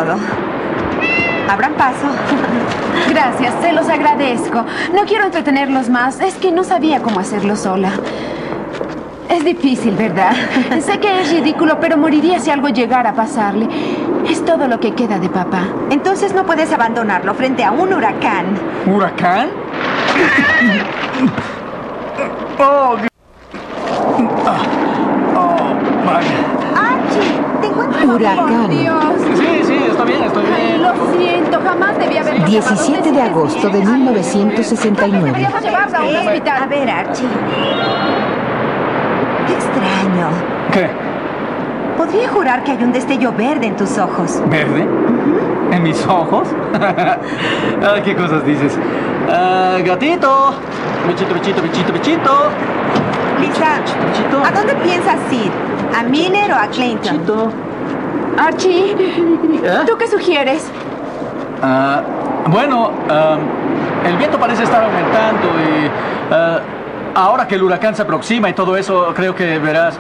todo. Abran paso. Gracias, se los agradezco. No quiero entretenerlos más. Es que no sabía cómo hacerlo sola. Es difícil, ¿verdad? Sé que es ridículo, pero moriría si algo llegara a pasarle. Es todo lo que queda de papá. Entonces no puedes abandonarlo frente a un huracán. ¿Huracán? ¡Oh, Dios! ¡Oh, vaya! ¡Archie! ¿Te encuentras Huracán. Dios. Sí, estoy bien. Lo siento, jamás debía haber... 17 de agosto de 1969. Deberíamos llevarla a un hospital. A ver, Archie. Qué extraño. ¿Qué? Podría jurar que hay un destello verde en tus ojos. ¿Verde? ¿En mis ojos? Ay, ¿qué cosas dices? Gatito. Bichito. Lisa, Bichito. ¿a dónde piensas ir? ¿A Miller o a Clayton? Bichito. Archie, ¿tú qué sugieres? Bueno, el viento parece estar aumentando y ahora que el huracán se aproxima y todo eso, creo que verás,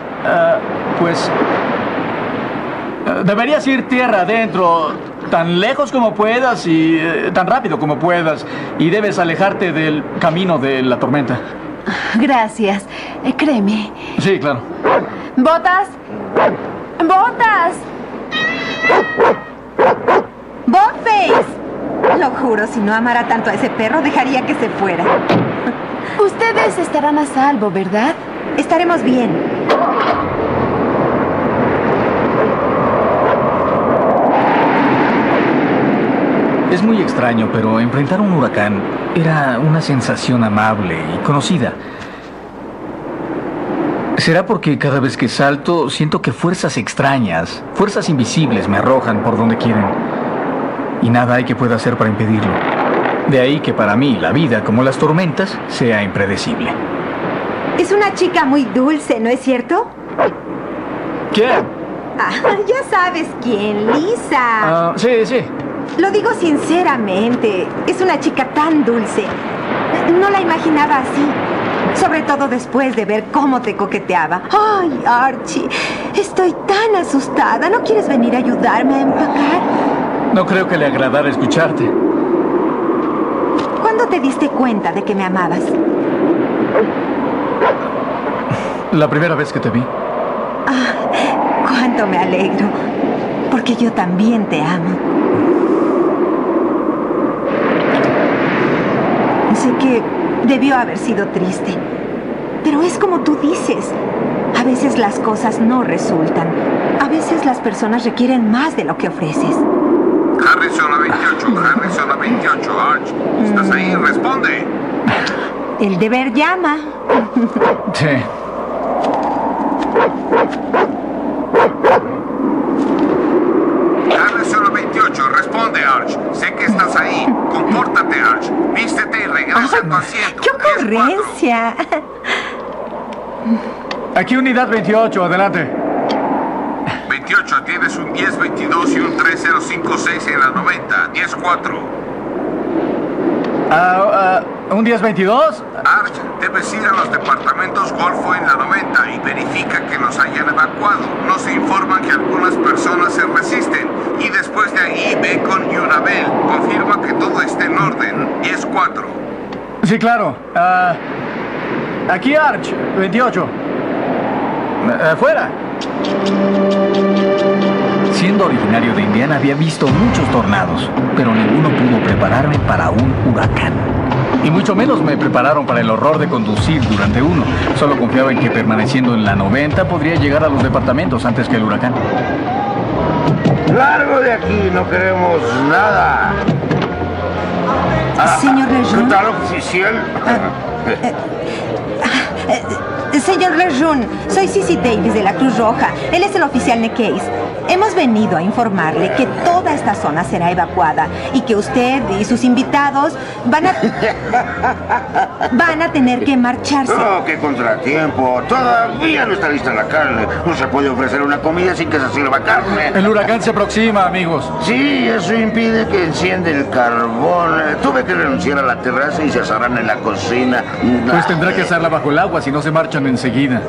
deberías ir tierra adentro, tan lejos como puedas y tan rápido como puedas, y debes alejarte del camino de la tormenta. Gracias, créeme. Sí, claro. ¿Botas? ¡Botas! ¡Bobface! Lo juro, si no amara tanto a ese perro, dejaría que se fuera. Ustedes estarán a salvo, ¿verdad? Estaremos bien. Es muy extraño, pero enfrentar un huracán era una sensación amable y conocida. ¿Será porque cada vez que salto siento que fuerzas extrañas, fuerzas invisibles me arrojan por donde quieren? Y nada hay que pueda hacer para impedirlo. De ahí que para mí la vida, como las tormentas, sea impredecible. Es una chica muy dulce, ¿no es cierto? ¿Quién? Ya sabes quién, Lisa. Sí. Lo digo sinceramente, es una chica tan dulce. No la imaginaba así. Sobre todo después de ver cómo te coqueteaba. Ay, Archie, estoy tan asustada. ¿No quieres venir a ayudarme a empacar? No creo que le agradara escucharte. ¿Cuándo te diste cuenta de que me amabas? La primera vez que te vi. Cuánto me alegro. Porque yo también te amo. Sé que debió haber sido triste. Pero es como tú dices. A veces las cosas no resultan. A veces las personas requieren más de lo que ofreces. Harrison a 28, Arch. ¿Estás ahí? Responde. El deber llama. Sí. Harrison a 28, responde, Arch. Sé que estás ahí. Compórtate, Arch. Vístete y regresa a tu asiento. ¡Qué ocurrencia! Aquí unidad 28, adelante. 28, tienes un 1022 y un 3056 en la 90. 10-4. ¿Un 1022? Arch, debes ir a los departamentos Golfo en la 90 y verifica que nos hayan evacuado. Nos informan que algunas personas se resisten. Y después de ahí ve con Yunabel. Confirma que todo esté en orden. 10-4. Sí, claro. Aquí Arch, 28. Fuera. Siendo originario de Indiana había visto muchos tornados, pero ninguno pudo prepararme para un huracán. Y mucho menos me prepararon para el horror de conducir durante uno. Solo confiaba en que permaneciendo en la 90 podría llegar a los departamentos antes que el huracán. ¡Largo de aquí! ¡No queremos nada! Señor Lejeune. ¿Tal oficial? Señor Lejeune, soy Cissy Davis de la Cruz Roja. Él es el oficial Nekeis. Hemos venido a informarle que toda esta zona será evacuada y que usted y sus invitados van a tener que marcharse. ¡Oh, qué contratiempo! Todavía no está lista la carne. No se puede ofrecer una comida sin que se sirva carne. El huracán se aproxima, amigos. Sí, eso impide que encienda el carbón. Tuve que renunciar a la terraza y se asarán en la cocina. Pues tendrá que hacerla bajo el agua si no se marchan enseguida.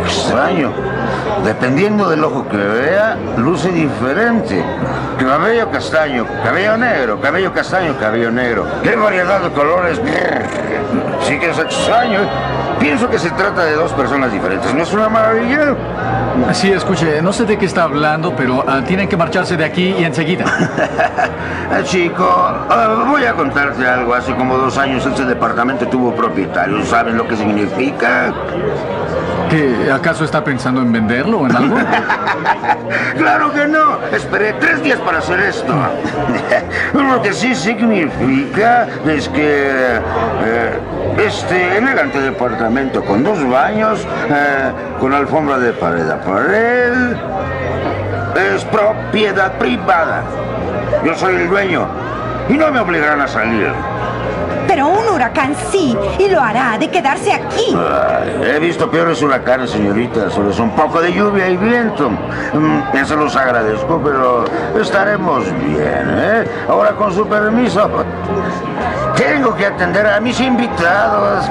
extraño. Dependiendo del ojo que vea, luce diferente. Cabello castaño, cabello negro, cabello castaño, cabello negro. ¡Qué variedad de colores! Sí que es extraño. Pienso que se trata de dos personas diferentes. ¿No es una maravilla? Sí, escuche, no sé de qué está hablando, pero tienen que marcharse de aquí y enseguida. Chico, voy a contarte algo. Hace como 2 años este departamento tuvo propietario. ¿Saben lo que significa? ¿Que acaso está pensando en venderlo o en algo? ¡Claro que no! Esperé 3 días para hacer esto. Lo que sí significa es que este elegante departamento con 2 baños, con alfombra de pared a pared, es propiedad privada. Yo soy el dueño y no me obligarán a salir. Pero un huracán sí, y lo hará de quedarse aquí. He visto peores huracanes, señorita. Solo es un poco de lluvia y viento. Se los agradezco, pero estaremos bien, ¿eh? Ahora, con su permiso, tengo que atender a mis invitados.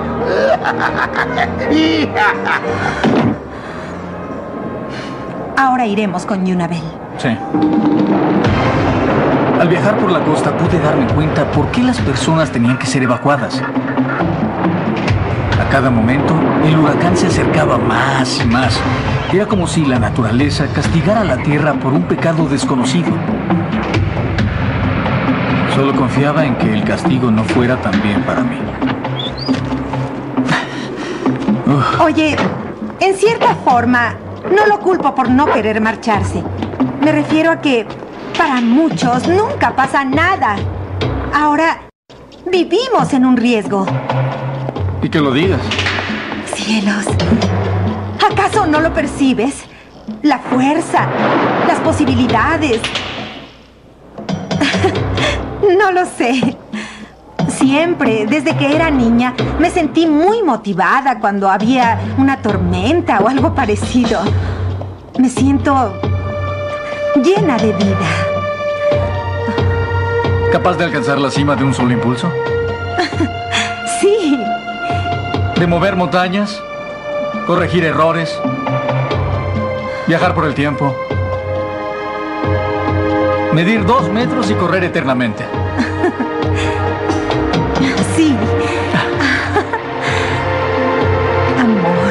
Ahora iremos con Yunabel. Sí. Al viajar por la costa pude darme cuenta por qué las personas tenían que ser evacuadas. A cada momento, el huracán se acercaba más y más. Era como si la naturaleza castigara a la tierra por un pecado desconocido. Solo confiaba en que el castigo no fuera también para mí. Oye, en cierta forma, no lo culpo por no querer marcharse. Me refiero a que para muchos nunca pasa nada. Ahora vivimos en un riesgo. Y que lo digas. Cielos, ¿acaso no lo percibes? La fuerza, las posibilidades. No lo sé. Siempre, desde que era niña, me sentí muy motivada cuando había una tormenta o algo parecido. Me siento llena de vida. ¿Capaz de alcanzar la cima de un solo impulso? Sí. ¿De mover montañas? ¿Corregir errores? ¿Viajar por el tiempo? ¿Medir 2 metros y correr eternamente? Sí. Amor.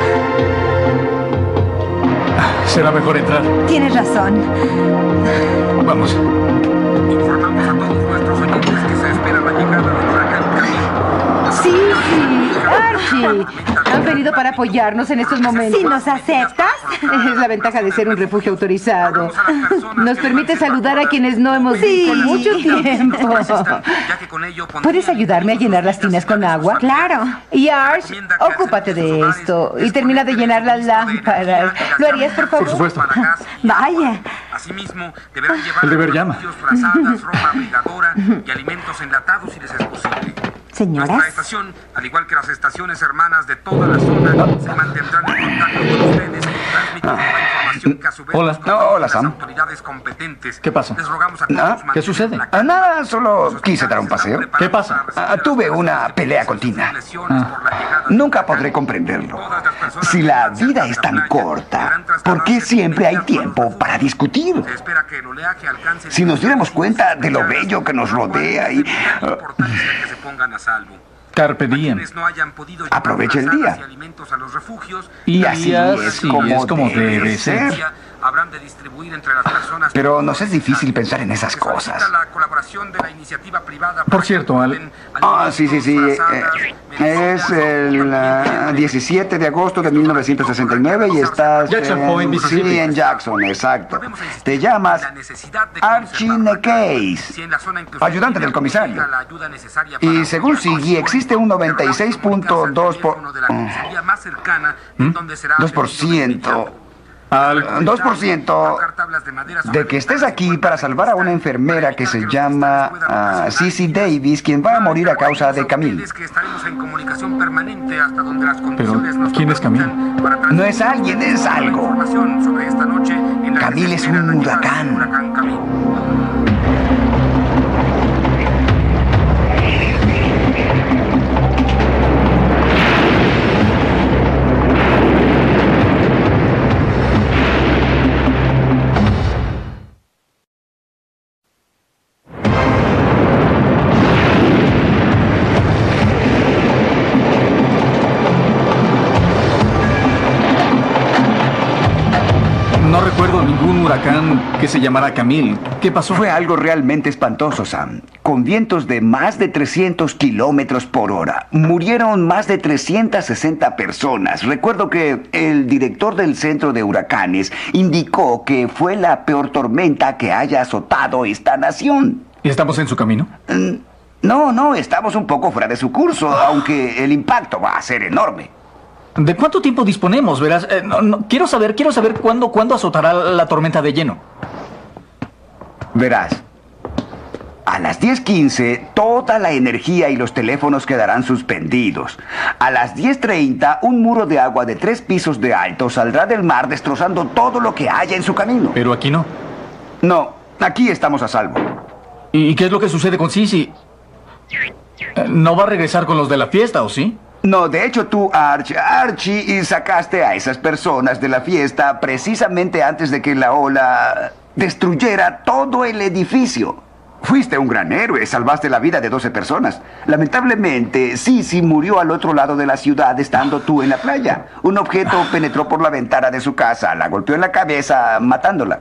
Será mejor entrar. Tienes razón. Vamos. Informamos a todos nuestros oyentes que se espera la llegada del huracán Camille. Sí, Archie. Han venido para apoyarnos en estos momentos. Si nos aceptas. Es la ventaja de ser un refugio autorizado. Nos permite saludar a quienes no hemos visto en mucho tiempo. ¿Puedes ayudarme a llenar las tinas con agua? Claro. Y Arch, ocúpate de esto y termina de llenar las lámparas. ¿Lo harías, por favor? Por supuesto. Vaya. Asimismo, deberán llevar El deber llama. frazadas, ropa abrigadora y alimentos enlatados si les es posible. Señoras. Nuestra estación, al igual que las estaciones hermanas de toda la zona, se mantendrán en contacto con ustedes, transmitiendo la información que a su vez Hola. nos proporcionan Hola, las Sam. autoridades competentes. ¿Qué pasa? Les rogamos a todos ¿Qué sucede? Nada, solo quise dar un paseo. ¿Qué pasa? Tuve una pelea continua. Nunca podré comprenderlo. Si la vida es tan corta, ¿por qué siempre hay tiempo para discutir? Se espera que el oleaje alcance... Si nos diéramos cuenta de lo bello que nos rodea y... importancia que se pongan a salvo. Carpe diem. Quienes no hayan podido llevar Aproveche el frazadas día. y alimentos a los refugios, Y así es como debe ser. habrán de distribuir entre las personas. Pero nos es difícil pensar en esas Se solicita cosas. la colaboración de la iniciativa privada para Por cierto, que donen Sí. alimentos, frazadas, Es el 17 de agosto de 1969 y estás... Jackson Point, Mississippi. Sí, en Jackson, exacto. Te llamas Archie Nekeis, ayudante del comisario. Y según Siggy, existe un 96.2% Al 2% de que estés aquí para salvar a una enfermera que se llama Cissy Davis, quien va a morir a causa de Camille. Pero, ¿quién es Camille? No es alguien, es algo. Camille es un huracán. huracán que se llamará Camille. ¿Qué pasó? Fue algo realmente espantoso, Sam. Con vientos de más de 300 kilómetros por hora. Murieron más de 360 personas. Recuerdo que el director del centro de huracanes indicó que fue la peor tormenta que haya azotado esta nación. ¿Y estamos en su camino? No, estamos un poco fuera de su curso, aunque el impacto va a ser enorme. ¿De cuánto tiempo disponemos? Verás, quiero saber cuándo azotará la tormenta de lleno. Verás, a las 10:15 toda la energía y los teléfonos quedarán suspendidos. A las 10:30 un muro de agua de 3 pisos de alto saldrá del mar destrozando todo lo que haya en su camino. Pero aquí no. No, aquí estamos a salvo. ¿Y qué es lo que sucede con Sissy? ¿No va a regresar con los de la fiesta, o sí? No, de hecho tú, Archie, sacaste a esas personas de la fiesta precisamente antes de que la ola destruyera todo el edificio. Fuiste un gran héroe, salvaste la vida de 12 personas. Lamentablemente, Sissy murió al otro lado de la ciudad estando tú en la playa. Un objeto penetró por la ventana de su casa, la golpeó en la cabeza, matándola.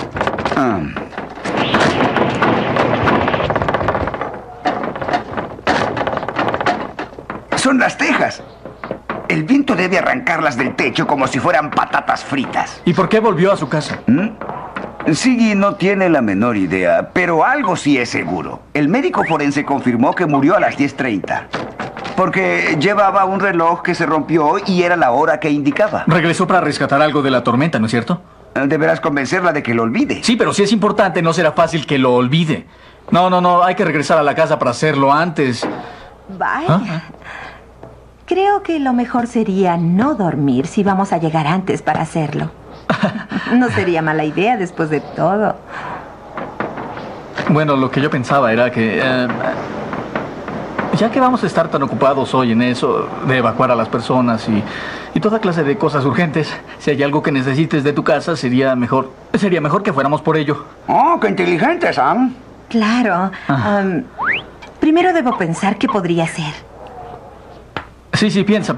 Son las tejas. El viento debe arrancarlas del techo como si fueran patatas fritas. ¿Y por qué volvió a su casa? Siggy no tiene la menor idea, pero algo sí es seguro. El médico forense confirmó que murió a las 10:30. Porque llevaba un reloj que se rompió y era la hora que indicaba. Regresó para rescatar algo de la tormenta, ¿no es cierto? Deberás convencerla de que lo olvide. Sí, pero si es importante, no será fácil que lo olvide. No, hay que regresar a la casa para hacerlo antes. Vaya. Creo que lo mejor sería no dormir si vamos a llegar antes para hacerlo. No sería mala idea después de todo. Bueno, lo que yo pensaba era que... ya que vamos a estar tan ocupados hoy en eso, de evacuar a las personas y toda clase de cosas urgentes, si hay algo que necesites de tu casa, sería mejor que fuéramos por ello. Oh, qué inteligente, Sam. Claro. Primero debo pensar qué podría ser. Sí, piensa.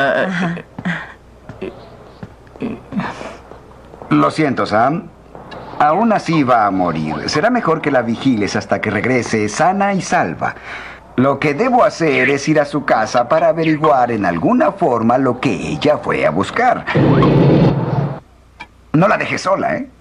Lo siento, Sam. Aún así va a morir. Será mejor que la vigiles hasta que regrese sana y salva. Lo que debo hacer es ir a su casa para averiguar en alguna forma lo que ella fue a buscar. No la dejes sola, ¿eh?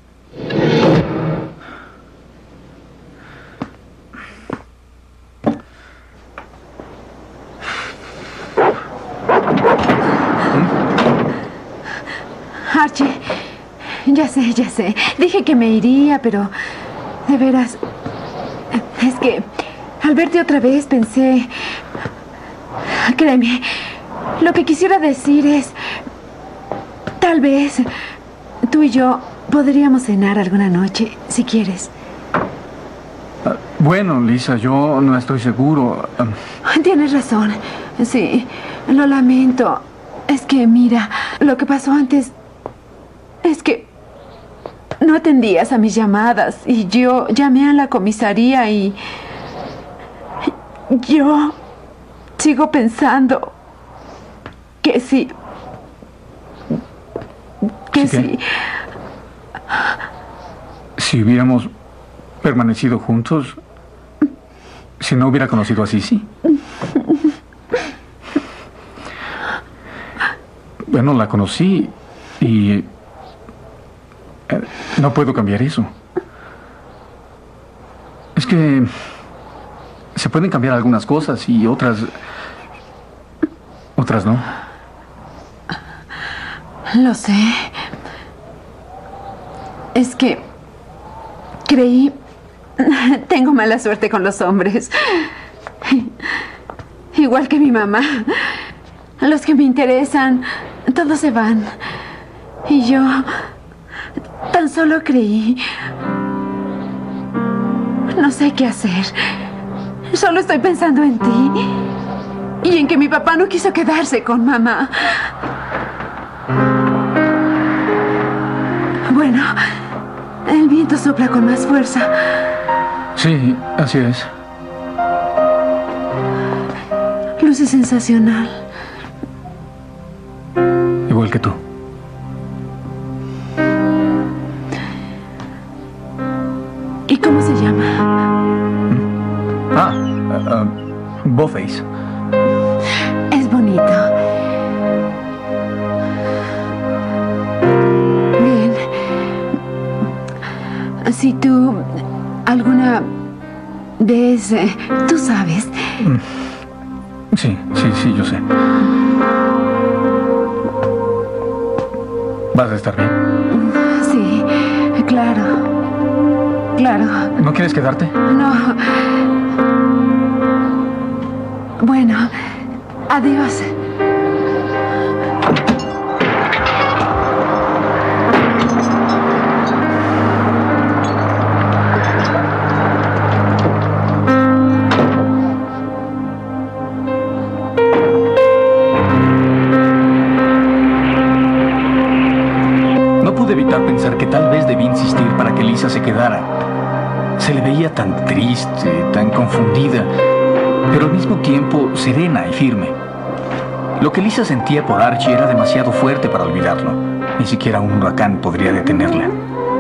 Archie, ya sé. Dije que me iría, pero... De veras... Es que... Al verte otra vez pensé... Créeme, lo que quisiera decir es... Tal vez... Tú y yo podríamos cenar alguna noche, si quieres. Bueno, Lisa, yo no estoy seguro. Tienes razón. Sí, lo lamento. Es que, mira, lo que pasó antes... Es que no atendías a mis llamadas y yo llamé a la comisaría y... Yo sigo pensando que sí. ¿Sí? Si hubiéramos permanecido juntos, si no hubiera conocido a Sissy. Bueno, la conocí y... no puedo cambiar eso. Es que se pueden cambiar algunas cosas y otras no. Lo sé. Es que creí... Tengo mala suerte con los hombres. Igual que mi mamá. Los que me interesan, todos se van. Y yo... Tan solo creí. No sé qué hacer. Solo estoy pensando en ti. Y en que mi papá no quiso quedarse con mamá. Bueno, el viento sopla con más fuerza. Sí, así es. Luce sensacional. Igual que tú. llama? Bowface. Es bonito. Bien. Si tú alguna vez... tú sabes. Sí, yo sé. ¿Vas a estar bien? Sí, claro. Claro. ¿No quieres quedarte? No. Bueno, adiós. No pude evitar pensar que tal vez debí insistir para que Lisa se quedara. Se le veía tan triste, tan confundida, pero al mismo tiempo serena y firme. Lo que Lisa sentía por Archie era demasiado fuerte para olvidarlo. Ni siquiera un huracán podría detenerla.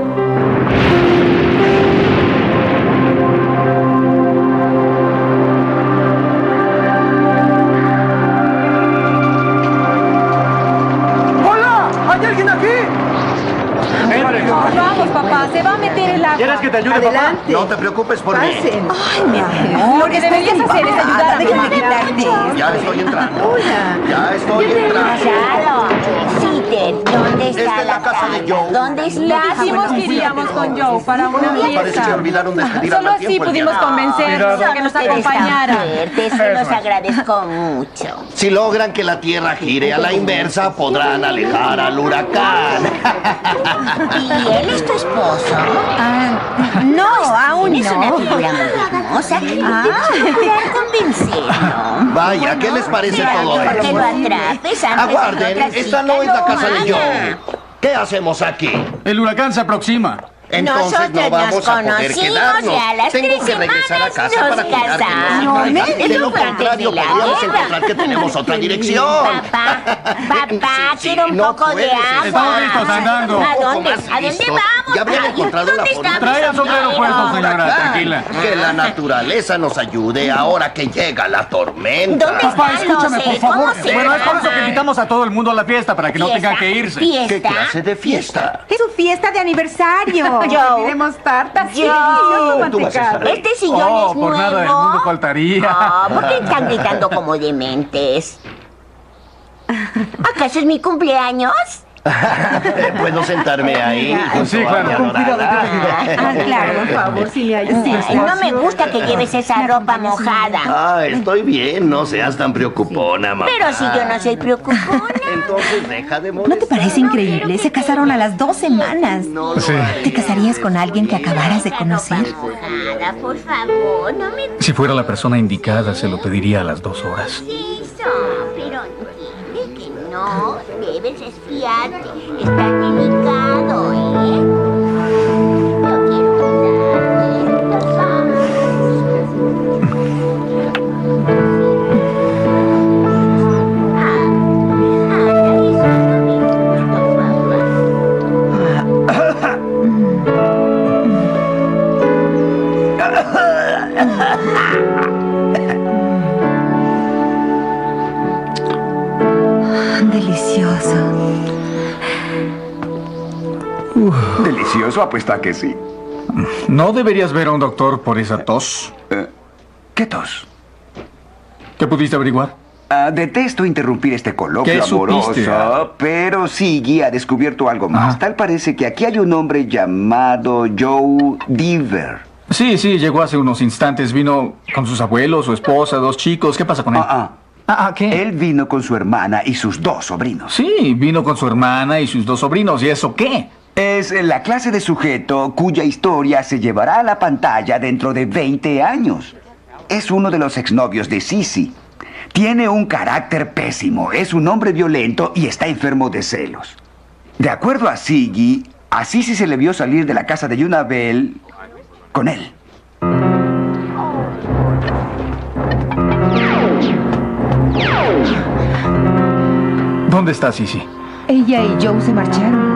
¡Hola! ¿Hay alguien aquí? Vamos, papá, se va a meter el agua. ¿Quieres que te ayude, papá? No te preocupes por mí. Ay, mi amor. Lo que deberías hacer es ayudar a mamá. Ya estoy entrando. Ya estoy entrando. Claro. Peter, ¿dónde está Esta es la casa de Joe. ¿Dónde está? Dijimos que iríamos con Joe para una Parece que fiesta. olvidaron despedir Solo al así tiempo el día. pudimos convencerlos de que nos acompañara. Se los agradezco mucho. Si logran que la Tierra gire a la inversa, podrán alejar al huracán. ¿Y él es tu esposo? No, aún Es una no. figura muy hermosa. Lograr convencerlo. Vaya, ¿qué les parece todo Mejor que lo esto? atrapes antes de Aguarden, otra esta chica no es la lo casa de haga. Joe. ¿Qué hacemos aquí? El huracán se aproxima. Entonces Nosotros no vamos nos a poder conocimos quedarnos. y a las Tengo 3 que regresar a semanas casa para nos cuidar que casamos. no se caiga. De Eso lo fue antes contrario, de la podríamos guerra. encontrar que tenemos otra dirección. Papá, Sí, quiero un no poco de puedes. agua. Estamos listos, andando. ¿A Un poco dónde? más ¿A dónde listos. vamos? Ya habrían encontrado la ¿Dónde forma. está mi Trae el sombrero puesto, señora. Huracán. Tranquila. Que la naturaleza nos ayude ahora que llega la tormenta. ¿Dónde Papá, está? escúchame, No sé, por favor. ¿cómo se Bueno, es por eso que llama? invitamos a todo el mundo a la fiesta, para que no tengan que irse. ¿Fiesta? ¿Qué clase de fiesta? Es su fiesta de aniversario. Joe. Queremos tartas y Joe. delicioso Tú vas a mantecado. estar Este sillón Oh, es por nuevo. nada del mundo faltaría. ¿Por qué están gritando como dementes? ¿Acaso es mi cumpleaños? ¿Puedo sentarme ahí? junto Sí, a claro. mi Con adorada? Claro, por favor, si le ayudas. Ay, no me gusta que lleves esa ropa mojada. Ah, estoy bien, no seas tan preocupona, mamá. Pero si yo no soy preocupona. Entonces deja de ¿No molestar. te parece increíble? Se casaron a las 2 semanas. No lo Sí. haré. ¿Te casarías con alguien que acabaras de conocer? Mojada, por favor, no me Si fuera la persona indicada, se lo pediría a las 2 horas. eso. Pero entiende que no. Debes resfriarte. Estás delicado, ¿eh? Yo quiero Delicioso. Delicioso, apuesto a que sí. ¿No deberías ver a un doctor por esa tos? ¿Qué tos? ¿Qué pudiste averiguar? Detesto interrumpir este coloquio ¿Qué amoroso, supiste? pero Siggy ha descubierto algo más. Ajá. Tal parece que aquí hay un hombre llamado Joe Deaver. Sí, llegó hace unos instantes. Vino con sus abuelos, su esposa, 2 chicos. ¿Qué pasa con él? ¿Qué? Él vino con su hermana y sus 2 sobrinos. Sí, vino con su hermana y sus 2 sobrinos. ¿Y eso qué? Es la clase de sujeto cuya historia se llevará a la pantalla dentro de 20 años. Es uno de los exnovios de Sissy. Tiene un carácter pésimo, es un hombre violento y está enfermo de celos. De acuerdo a Siggy, a Sissy se le vio salir de la casa de Junabel con él. ¿Dónde está Sissy? Ella y Joe se marcharon.